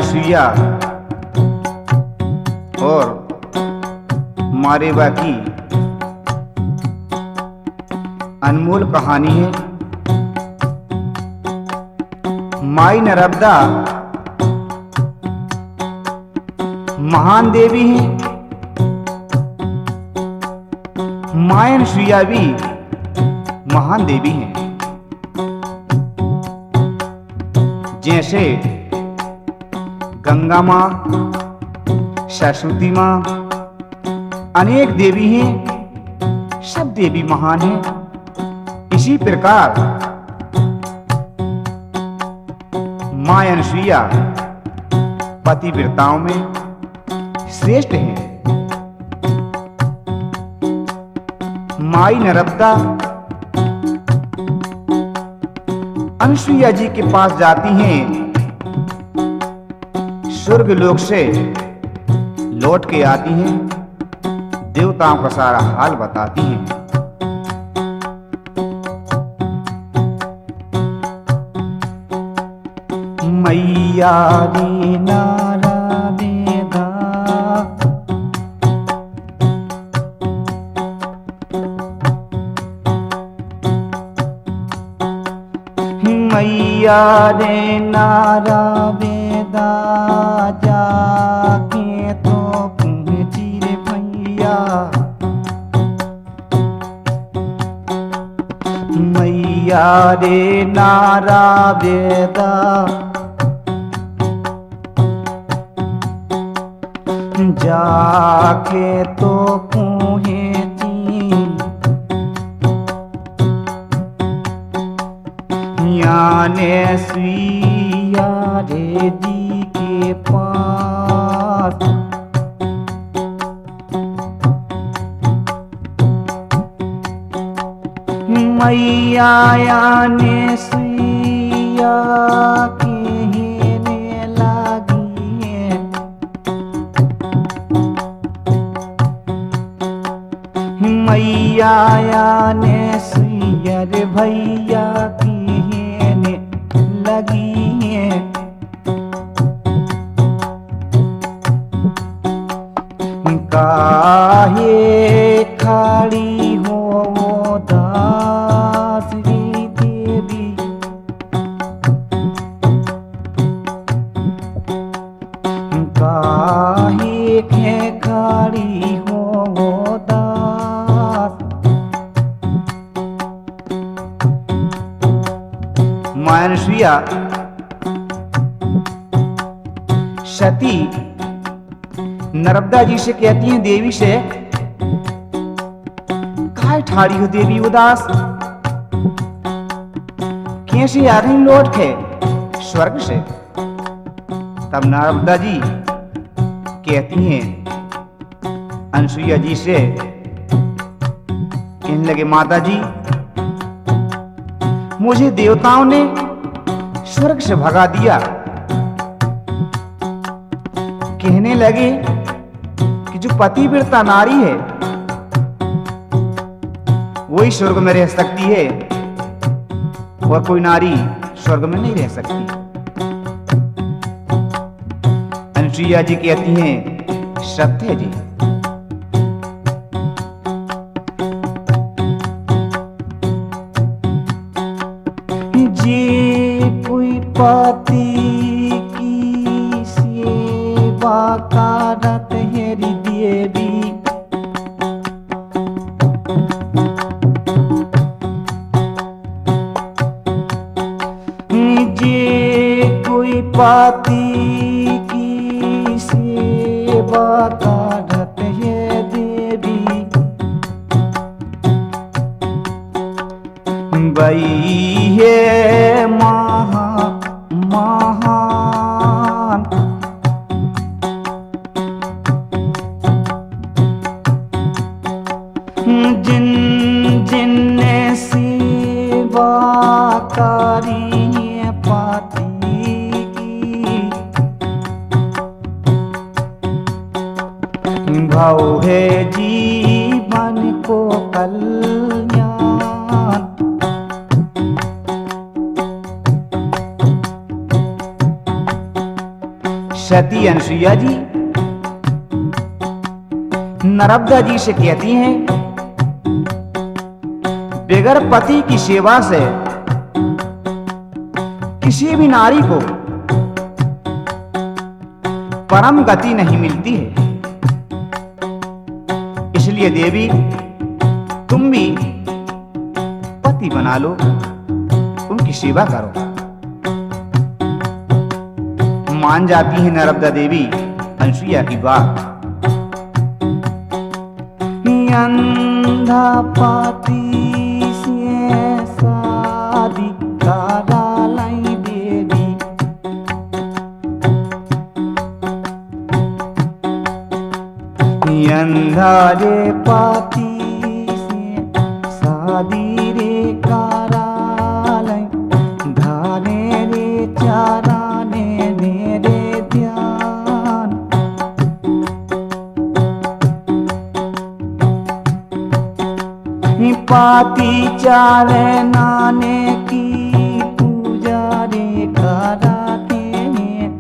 अनसुईया और मारेबा की अनमोल कहानी है। माई नर्मदा महान देवी हैं, मां अनसुईया भी महान देवी हैं। जैसे गंगा माँ, सरस्वती माँ अनेक देवी हैं, सब देवी महान हैं। इसी प्रकार मां अनसुईया पतिव्रताओं में श्रेष्ठ हैं। माई नर्मदा अनसुईया जी के पास जाती हैं, स्वर्ग लोक से लौट के आती हैं, देवताओं का सारा हाल बताती हैं। मैया रे नारा देदा, मैया रे नारा वेदा, जाके तो पहुंची रे भैया। मैया रे नारा वेदा, जाके तो पहुंची याने अनसुईया रे जी के पास। मैया अनसुईया कहने लगी है, मैया अनसुईया रे भैया कहने लगी है। काहे खड़ी हो दास री देवी, काहे खड़ी हो दास। मां अनसुईया सती नर्मदा जी से कहती हैं, देवी से काहे ठाड़ी हो देवी उदास, कैसे आ रही लौट के स्वर्ग से। तब नर्मदा जी कहती हैं अनसुईया जी से, कहने लगे माता जी मुझे देवताओं ने स्वर्ग से भगा दिया। कहने लगे कि जो पतिव्रता नारी है वही स्वर्ग में रह सकती है और कोई नारी स्वर्ग में नहीं रह सकती। अनसुईया जी कहती हैं सत्य जी। जे कोई पति की सेवा करत है री देवी, जे कोई पति की सेवा करत है देवी, वही है महान। जिन जिन ने सेवा करी है पति की, भाव है जीवन को कल्याण। सती अनसुईया जी नर्मदा जी से कहती हैं, बगैर पति की सेवा से किसी भी नारी को परम गति नहीं मिलती है। इसलिए देवी तुम भी पति बना लो, उनकी सेवा करो। मान जाती है नर्मदा देवी अनसुईया की बात। अंधा पति से शादी करा लाई देवी, अंधा रे पति से शादी रे करा लाई, धाने रे चाराने रे ध्यान। पाती चारे नाने की पूजा रे कराते हैं,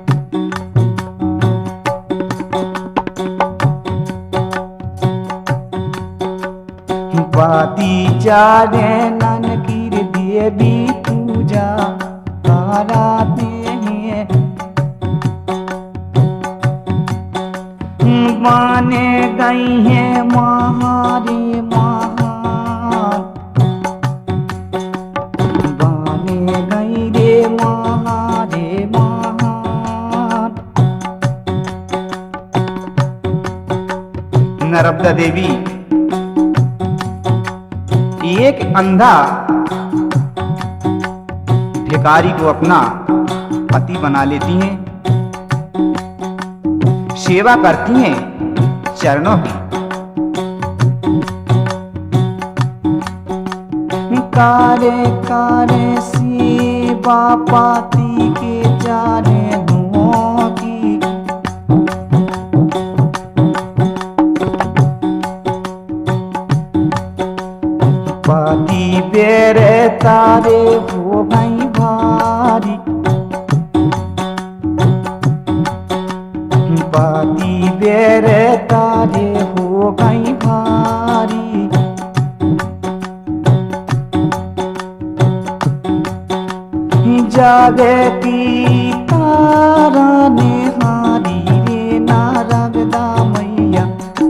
पाती चारे नान की देवी पूजा कराते हैं। माने गई है महारे नर्मदा देवी एक अंधा भिखारी को अपना पति बना लेती हैं, सेवा करती हैं चरणों की। कारे कारे सेवा पाती के जाने धुओं की, पाती बेरे तारे हो गई भारी, पाती बेरे तारे हो गई भारी। जागे की तारा निहारी रे नर्मदा मैया,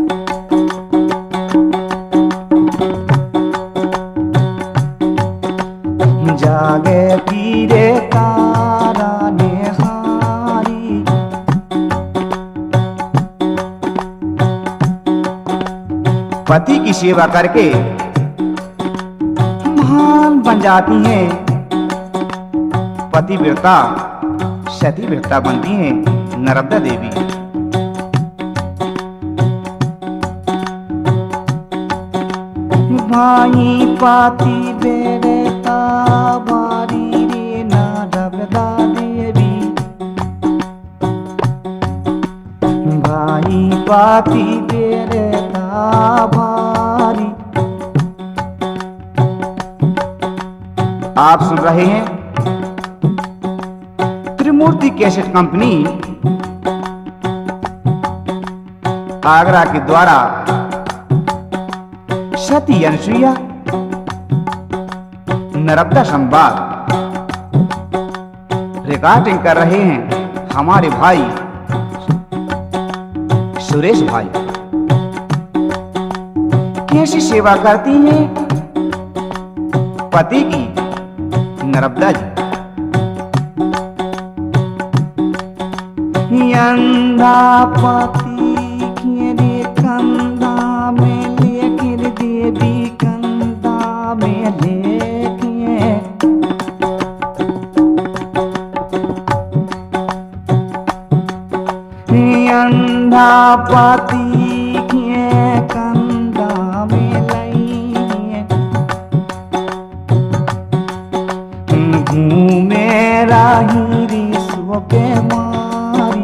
जागे पीरे तारा निहारी। पति की सेवा करके महान बन जाती हैं, पतिव्रता सतीव्रता बनती हैं नर्मदा देवी। भाई पाती बेरे बारी रे नर्मदा देवी, भाई पाती बेरे भारी। आप सुन रहे हैं त्रिमूर्ति कैसेट कंपनी आगरा के द्वारा सती अनसुईया नर्मदा संवाद रिकॉर्डिंग कर रहे हैं हमारे भाई सुरेश भाई। कैसी सेवा करती हैं पति की नर्मदा जी। अंधा पति घेरे कंधा में लेकर देवी कंधा में लेके, अंधा पति घे कंधा में लई, घूमे राही रे सोके मारी।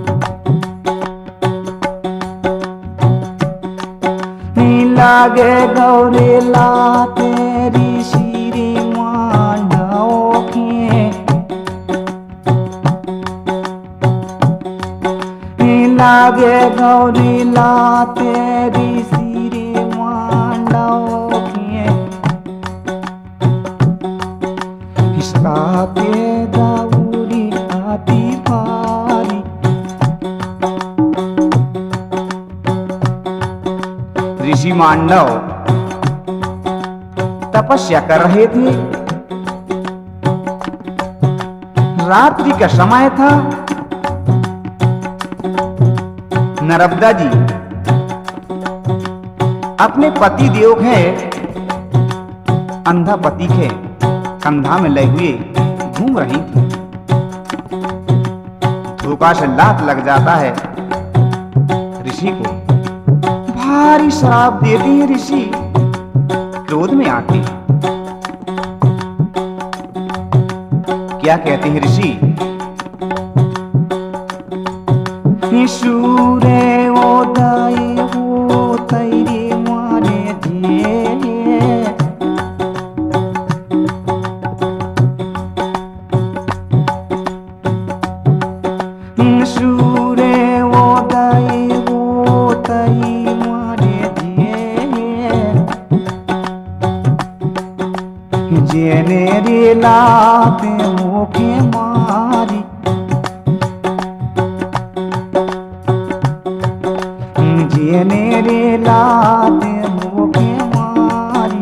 लागे गौरे ला तेरी श्री मानव के, लागे गौरी लाते ऋषि रे मांडव किए हिसकाते दाऊरी आती भारी। ऋषि मांडव तपस्या कर रहे थे। रात्रि का समय था। नर्मदा जी अपने पति देव के अंधा पति के कंधा में लगे हुए घूम रही थी। धोखा से लात लग जाता है ऋषि को। भारी श्राप देते हैं ऋषि क्रोध में आके। क्या कहते हैं ऋषि? सूर्य उदय हो तेरे मारे दिए, सूर्य उदय हो तेरे मारे दिए, जेने रे लाते मुखे मारी, जेने रे लाते मुखे मारी।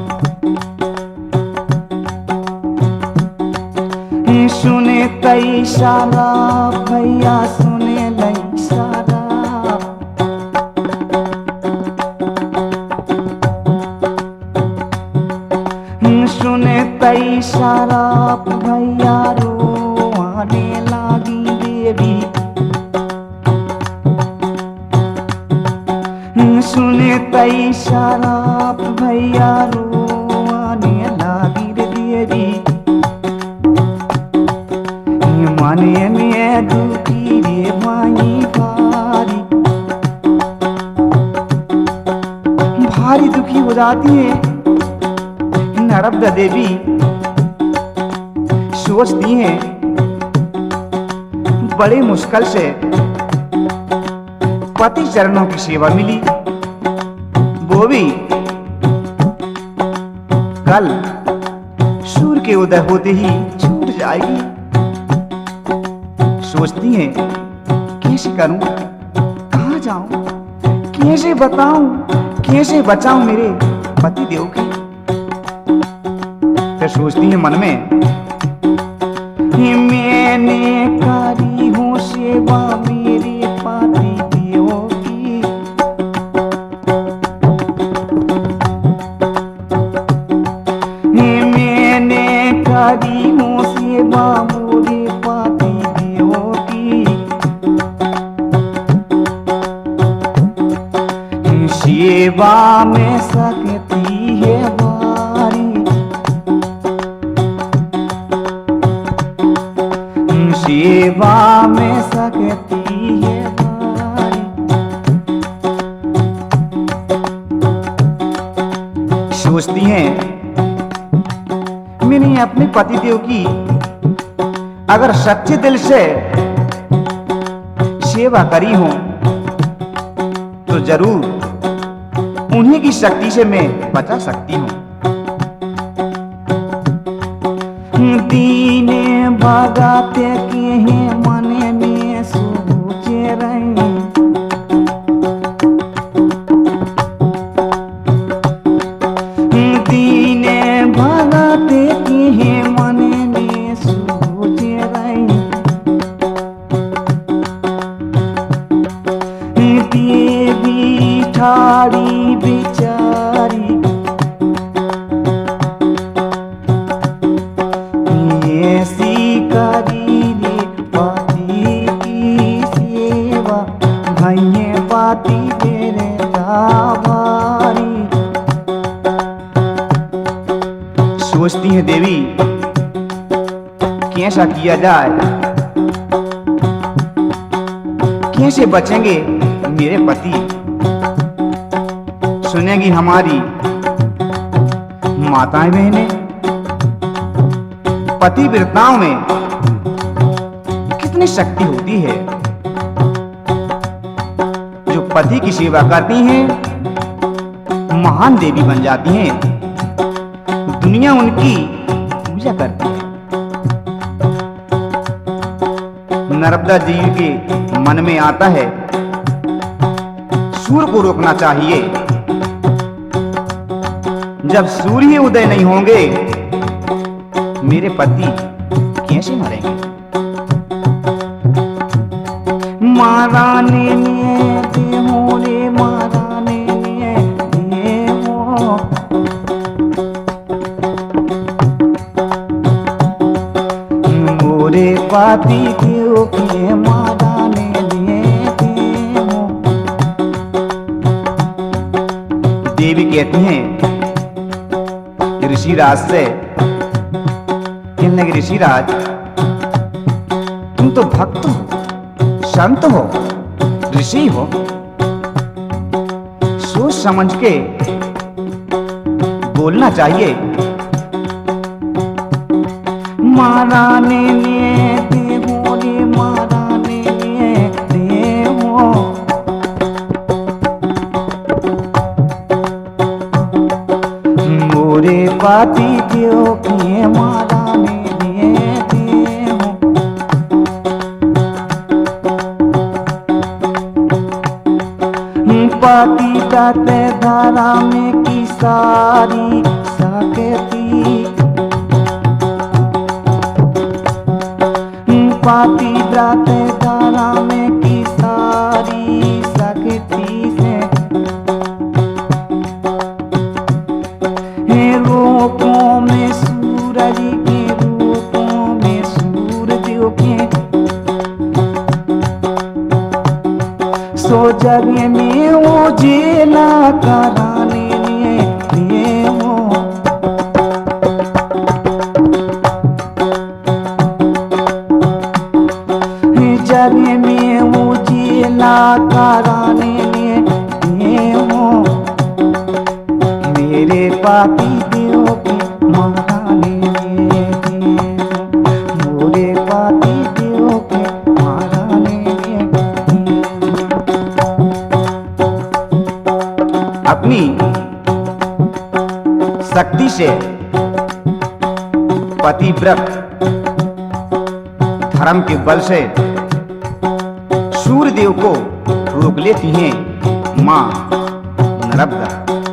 सुने कई सारा भैया सुने लई सारा, सुने कई सारा भैया रोने लागी देवी। सुने कई सारा भैया रोने लागी देवी। माने में दुखी रे माई भारी, भारी दुखी हो जाती है नर्मदा देवी। सोचती हैं बड़े मुश्किल से पति चरणों की सेवा मिली, वो भी कल सूर्य के उदय होते ही छूट जाएगी। सोचती हैं कैसे करूं, कहां जाऊं, कैसे बताऊं, कैसे बचाऊं मेरे पति देव की। फिर सोचती हैं मन में, मैंने करी हूं सेवा मेरे पति देव की, मैंने करी हूं सेवा मेरे पति देव की। सेवा में सकती है भारी, सेवा में सकती है भारी। सोचती हैं मैंने अपने पति देव की अगर सच्चे दिल से सेवा करी हो तो जरूर उन्हीं की शक्ति से मैं बचा सकती हूँ। दीने भगाते के हैं मन में सोचे रहे, दीने भगाते के हैं मन में सोचे रहे। देवी ठाड़ी बेचारी ऐसी करी रे पति की सेवा, भैये पति तेरे भारी। सोचती है देवी कैसा किया जाए, कैसे बचेंगे मेरे पति, सुनेंगी हमारी माताएं बहनें। पतिव्रताओं में कितनी शक्ति होती है, पति की सेवा करती हैं, महान देवी बन जाती हैं, दुनिया उनकी पूजा करती है। नर्मदा जी के मन में आता है सूर्य को रोकना चाहिए, जब सूर्य उदय नहीं होंगे मेरे पति कैसे मरेंगे। महारानी ने मोरे महारानी ने हो, मोरे पति देव के महारानी ने हो। देवी कहती हैं ऋषिराज से, कहने लगे ऋषिराज तुम तो भक्त हो, संत हो, ऋषि हो, सोच समझ के बोलना चाहिए। महारानी ने देवो रे महारानी ने देवो, मोरे पति देव के महारानी ने देवो। पति जाते धारा में की सारी सकती, पति जाते धारा में की सारी सकती से, रूपों में सूरज के, रूपों में सूरज के, सो जग में उजेला कराने लिए हो। जग में उजेला कराने लिए हो, मेरे पति देव की महारानी ने हो, मोरे पति देव की महारानी ने। अपनी शक्ति से पतिव्रत धर्म के बल से सूर्यदेव को रोक लेती हैं मां नर्मदा।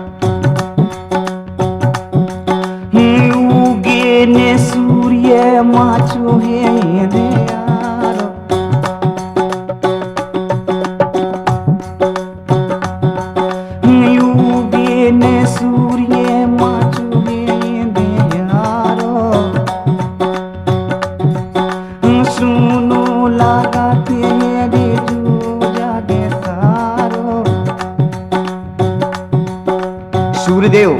उगे ने सूर्य माचो है दयारो, उगे ने सूर्य माचो है दयारो, सुनो लगाते रे जूझा के सारो। सूर्यदेव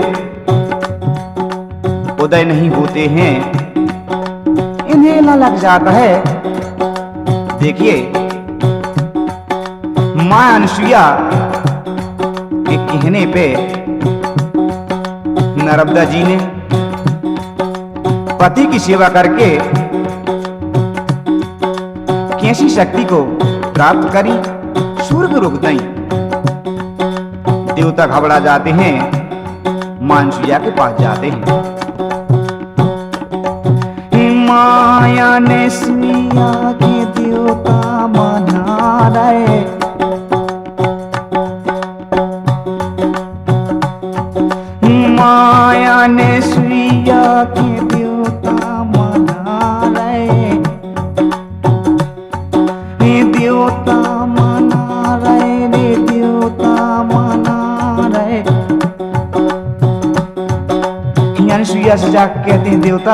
उदय नहीं होते हैं, इन्हें न लग जाता है। देखिए मां अनसुईया के कहने पे नर्मदा जी ने पति की सेवा करके कैसी शक्ति को प्राप्त करी, सूर्य को रोक दें। देवता घबरा जाते हैं, मां अनसुईया के पास जाते हैं। माया ने सुईया के देवता मना रहे, माया ने सुईया के देवता मना रहे, देवता मना रहे रे देवता मना रहे। अनसुईया से जाकर कहते हैं देवता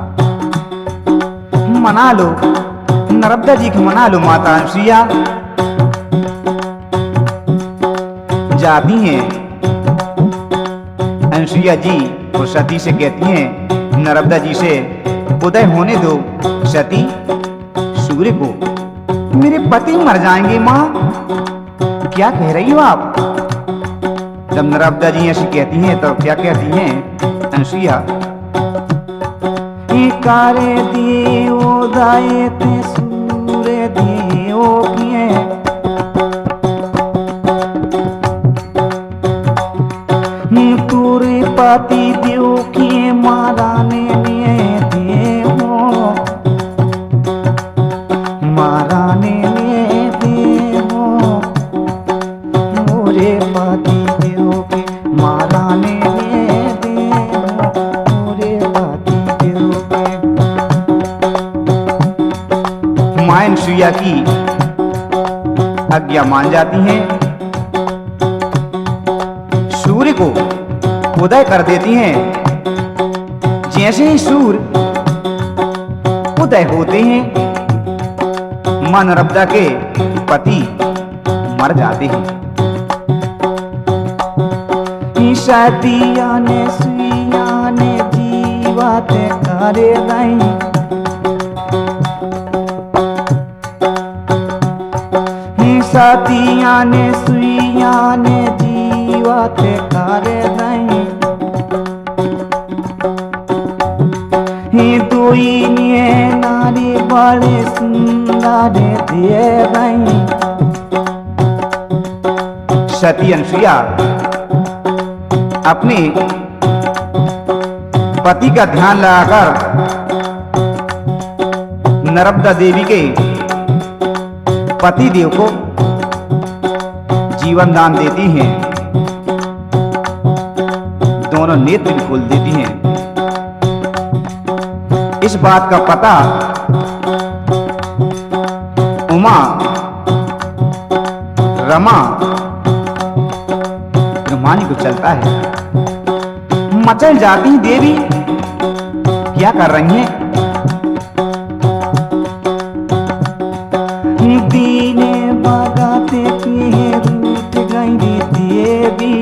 मना लो, नर्मदा जी को मना लो। माता अनसुईया जाती हैं, अनसुईया जी और सती से कहती हैं नर्मदा जी से उदय होने दो सती सूर्य को, मेरे पति मर जाएंगे। माँ क्या कह रही हो आप? जब नर्मदा जी ऐसी कहती हैं तो क्या कहती हैं अनसुईया, कारे देव दाये ते सूर्य देव किए, पति देव के माराने में देवो, माराने में देवो, मोरे पति देव के माराने में देवो, मोरे पति देव के। मां अनसुईया की आज्ञा मान जाती हैं, सूर्य को उदय कर देती हैं। जैसे ही सूर्य उदय होते हैं, मां नर्मदा के पति मर जाते हैं। सतिया ने सुइया ने जीवत करे रही, सतिया ने सुइया ने जीवत करे रही। दुई ने नारी बड़े सुंदर दे रही। सती अनसुईया अपने पति का ध्यान लगाकर नर्मदा देवी के पति देव को जीवन दान देती हैं। दोनों नेत्र भी खोल देती हैं। इस बात का पता उमा, रमा, ब्रह्मानी को चलता है। मचल जाती देवी क्या कर रही हैं? दीने बगाते के रूठ गई देवी,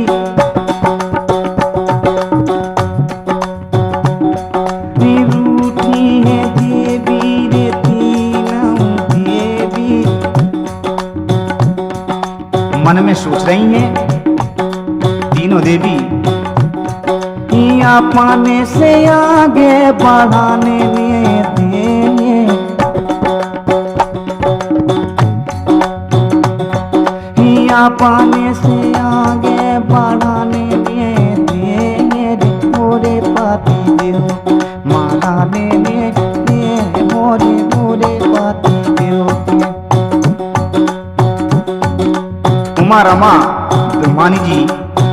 रूठी है देवी रे तीनों देवी। मन में सोच रही हैं तीनों देवी, पाने से आगे बढ़ाने में देंगे, पाने से आगे बढ़ाने में देंगे। मोरे पति देव माराने में देंगे, मोरे मोरे पति देव के। उमा, रमा, ब्रह्मानी जी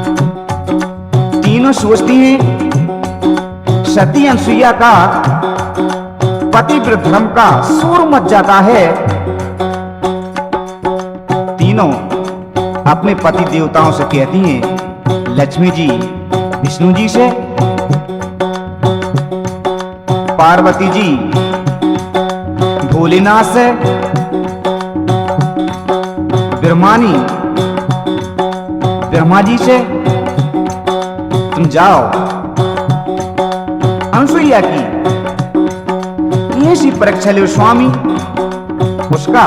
तीनों सोचती हैं सती अनसुईया का पतिव्रत धर्म का सूर मच जाता है। तीनों अपने पति देवताओं से कहती हैं, लक्ष्मी जी विष्णु जी से, पार्वती जी भोलेनाथ से, ब्रह्मानी ब्रह्मा जी से, तुम जाओ अनसुईया की ऐसी परीक्षा लो स्वामी, उसका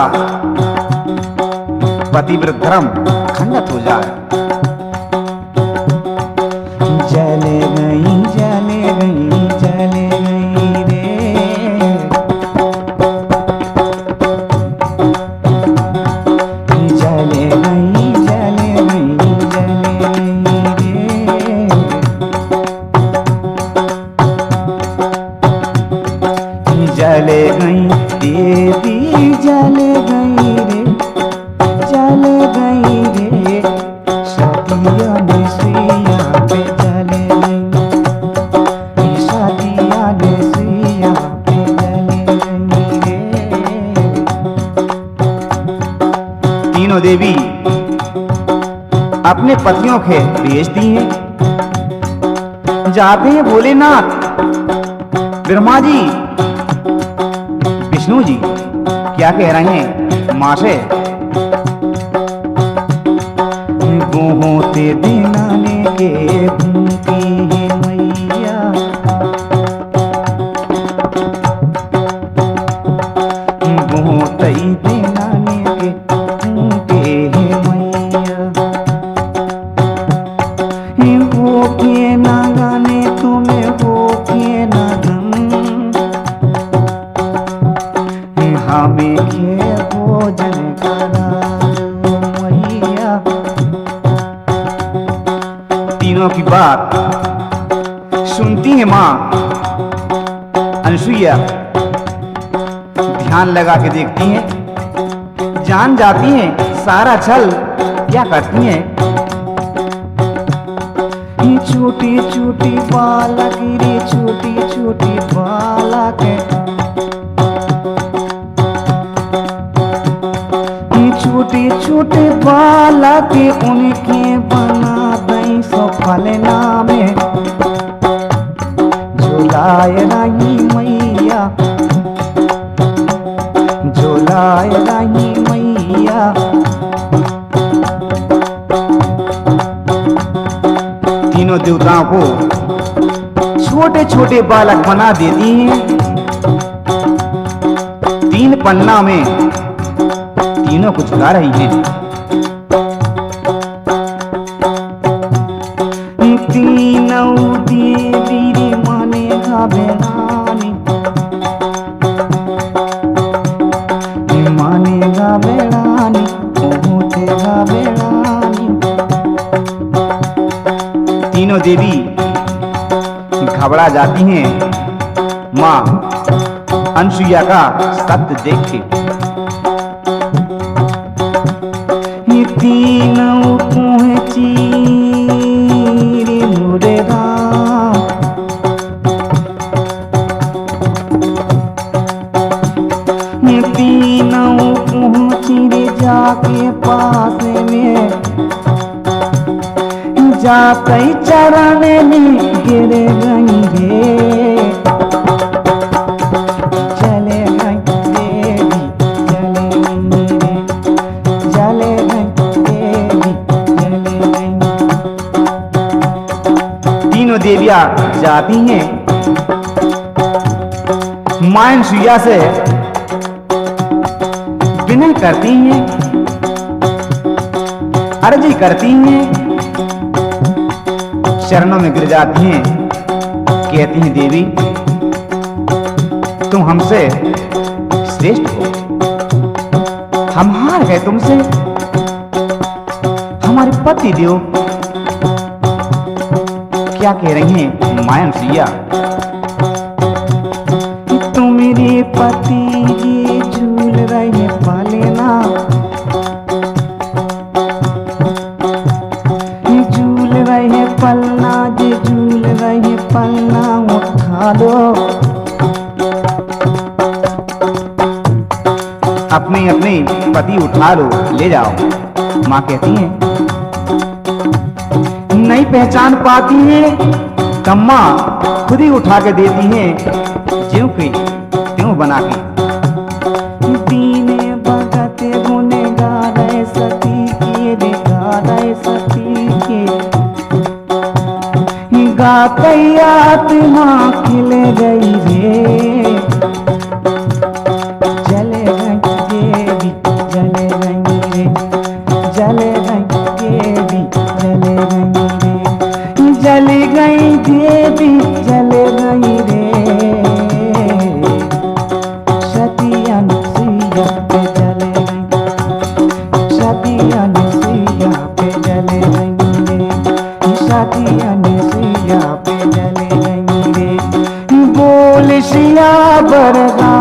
पतिव्रत धर्म खंडित हो जाए। जले गई जले गई जले गई रे, जले गई जले गई जले गई रे, जले गई देवी जले गई रे, जले गई रे। सतिया ने सुइया पे जले गई, सतिया ने सुइया पे जले गई रे। तीनों देवी अपने पतियों के भेजती हैं। जाते हैं भोलेनाथ, ब्रह्मा जी, विष्णु जी क्या कह रहे हैं मां से? होते दिनाने के भूखी है मैया, होते दिनाने के भूखे है मैया। हो के ना गाने तुम्हें, हो के ना गम, हमें के भोजन करा मैया। तीनों की बात सुनती है माँ अनसुईया, ध्यान लगा के देखती हैं, जान जाती हैं सारा छल क्या करती हैं। छोटी छोटी बालक रे छोटी छोटी बालक, छोटे छोटे बालक उनके बना दई सफल नामे, झुलाए रही मैया झुलाए रही मैया। तीनों देवताओं को छोटे छोटे बालक बना देती हैं। 3 पन्ना में तीनों को झुला रही हैं। तीनों देवी रे माने गावेरानी, माने गावेरानी होते गावेरानी। तीनों देवी घबरा जाती हैं माँ अनसुईया का शब्द देख के। तीनों पहुंची रे मोरे राम, तीनों पहुंची रे जाके पास में, जाते चरण में गिर गई रे, चले गई देवी चले गई रे, चले गई देवी चले गई। तीनों देवियां जाती हैं मां अनसुईया से विनय करती हैं, अर्जी करती हैं, चरणों में गिर जाती हैं, कहती हैं देवी तुम हमसे श्रेष्ठ हो, हम हार गए तुमसे, हमारे पति देव। क्या कह रही हैं मां अनसुईया? तुम मेरे पति ये झूल रहे पालेना, झूल रहे पलना जे झूल रहे पलना उठा लो, अपने अपने पति उठा लो ले जाओ। माँ कहती हैं नहीं पहचान पाती है तब माँ खुद ही उठा के देती हैं ज्यों के त्यों बना के। दीने भगत गुने गा रहे सती के रे गा रहे सती के, गाते आत्मा खिल गई रे, जले गई देवी जले गई रे, जले गई देवी जले गई रे, जले गई देवी जले गई रे, सती अनसुईया पे जले गई, सती अनसुईया पे जले गई रे, सती अनसुईया पे जले गई रे। बोल सिया बरगा